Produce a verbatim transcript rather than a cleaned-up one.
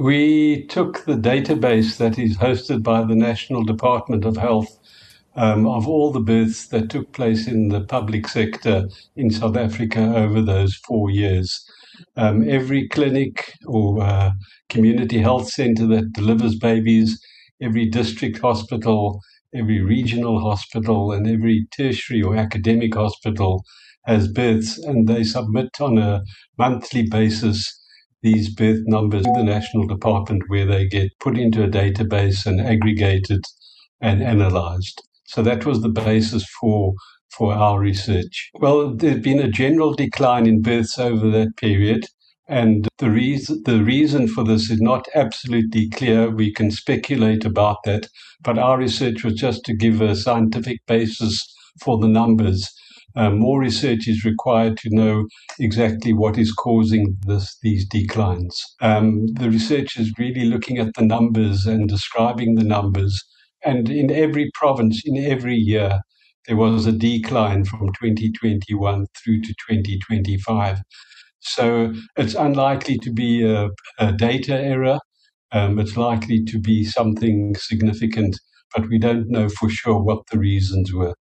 We took the database that is hosted by the National Department of Health um, of all the births that took place in the public sector in South Africa over those four years. Um, every clinic or uh, community health center that delivers babies, every district hospital, every regional hospital, and every tertiary or academic hospital has births, and they submit on a monthly basis these birth numbers to the National Department, where they get put into a database and aggregated and analyzed. So that was the basis for for our research. Well, there'd been a general decline in births over that period, and the reason the reason for this is not absolutely clear. We can speculate about that, but our research was just to give a scientific basis for the numbers. Uh, more research is required to know exactly what is causing this, these declines. Um, the research is really looking at the numbers and describing the numbers. And in every province, in every year, there was a decline from twenty twenty-one through to twenty twenty-five. So it's unlikely to be a, a data error. Um, it's likely to be something significant, but we don't know for sure what the reasons were.